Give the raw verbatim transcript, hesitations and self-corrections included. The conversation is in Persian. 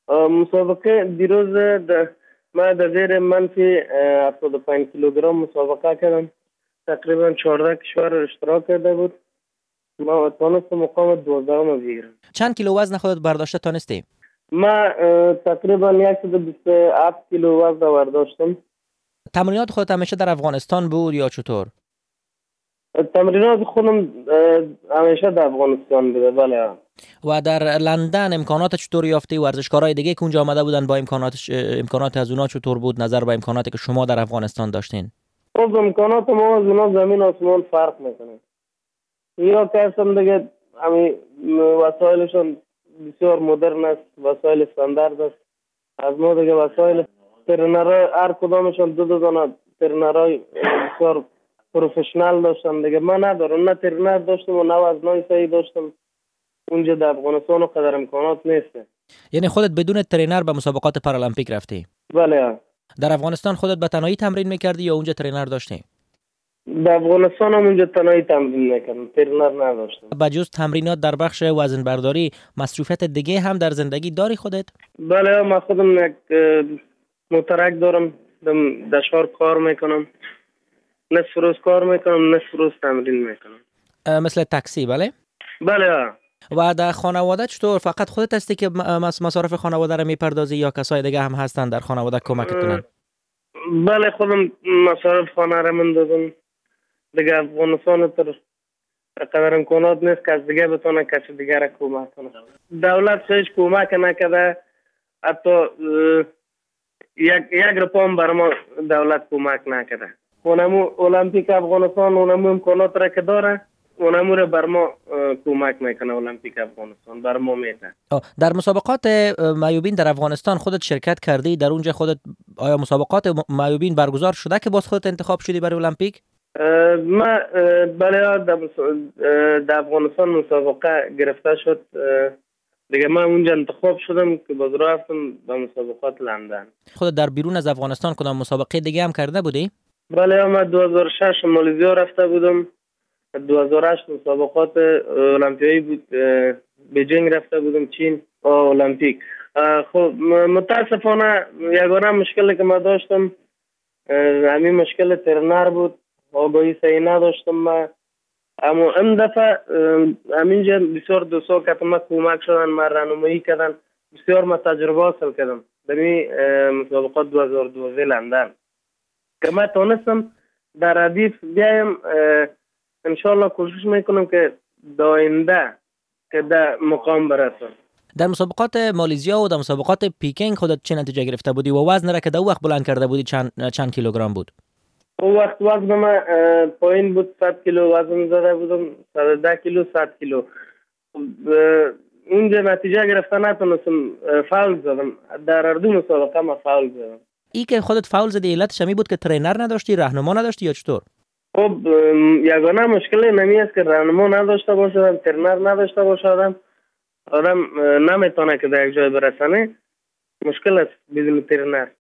مسابقه دیروز د ما در زیر منفی هفتاد و پنج کیلوگرم مسابقه کردم. تقریبا چهارده کشور اشتراک کرده بود. ما تونست مقام دوازدهم بگیرم. چند کیلو وزن خودت برداشته تونستی؟ ما تقریبا صد و بیست و هفت کیلو وزن برداشتم. تمرینات خودت همیشه در افغانستان بود یا چطور؟ تمرینات خودم همیشه در افغانستان بوده. بله. و در لندن امکانات چطور یافتی؟ ورزشکارای دیگه که اونجا آمده بودن با امکانات امکانات از اونا چطور بود نظر به امکاناتی که شما در افغانستان داشتین؟ خب امکانات ما از اونا زمین آسمان فرق میکنه. یا کسان دیگه همین وسایلشون بسیار مدرن است، وسایل استاندارد است. از ما دیگه وسایل ترنرهای هر کدامشون دو دو دانه ترنرهای بسیار پروفشنال داشتن دیگه. من ندارم، نه ترنر داشتم و نه وزنای صحیح داشتم. اونجا در افغانستان و قدر امکانات نیست. یعنی خودت بدون ترینر به مسابقات پارالمپیک رفتی؟ بله. در افغانستان خودت به تنهایی تمرین میکردی یا اونجا ترینر داشتی؟ در افغانستان هم اونجا تنهایی تمرین میکردم، ترینر نداشتم. بجز تمرینات در بخش وزن برداری مصروفیت دیگه هم در زندگی داری خودت؟ بله، من خودم یک موترک دارم، دشوار کار میکنم، نصف روز کار میکنم، نصف روز تمرین میکنم. مثل تاکسی؟ بله. بله. و در خانواده چطور؟ فقط خودت هستی که مصارف خانواده را میپردازی یا کسای دیگه هم هستن در خانواده کمک کنن؟ بله، خودم مصارف خانه را میندازم. دیگه افغانستان تر قدر امکانات نیست که از دیگه بتونه کسی دیگه را کمک کنه. دولت هیچ کمک نکرده، حتی یک یک روپا هم بر ما دولت کمک نکرده. اونمو المپیک افغانستان اونمو امکانات را که داره، اونمو را بر ما کمک میکنه. المپیک افغانستان بر ما میده. در مسابقات معیوبین در افغانستان خودت شرکت کردی؟ در اونجا خودت آیا مسابقات معیوبین برگزار شده که باز خودت انتخاب شدی برای المپیک؟ ما بله، در افغانستان مسابقه گرفته شد دیگه. من اونجا انتخاب شدم که باز رفتم به مسابقات لندن. خودت در بیرون از افغانستان کدام مسابقه دیگه هم کرده بودی؟ بله، من دو هزار و شش مالزیا رفته بودم. دو هزار و هشت مسابقات المپیایی بود، بیجینگ رفته بودم، چین المپیک. خب متاسفانه یگانه مشکلی که من داشتم همین مشکل ترنر بود. آگاهی صحیح نداشتم من. اما این دفعه همینجا بسیار دوستا که من کمک شدن، من راهنمایی کردن، بسیار من تجربه حاصل کردم در این مسابقات دو هزار و دوازده لندن که من تونستم در ردیف بیایم. انشالله کوشش میکنم که در آینده که در مقام برسم. در مسابقات مالزیا و در مسابقات پیکینگ خودت چه نتیجه گرفته بودی و وزن را که در وقت بلند کرده بودی چند چند کیلوگرم بود؟ اون وقت وزن من پایین بود، صد کیلو وزن زده بودم، صد و ده کیلو، صد کیلو. اونجا نتیجه گرفته نتونستم، فاول زدم. در هر دو مسابقه ما فاول زدم. ای که خودت فاول زدی علتش می بود که ترینر نداشتی، راهنما نداشتی یا چطور؟ خب یگانه مشکل نمی است که راهنما نداشته باشم، ترینر نداشته باشم. آدم نمیتونه که در یک جای برسانه. مشکل است بدون ترینر.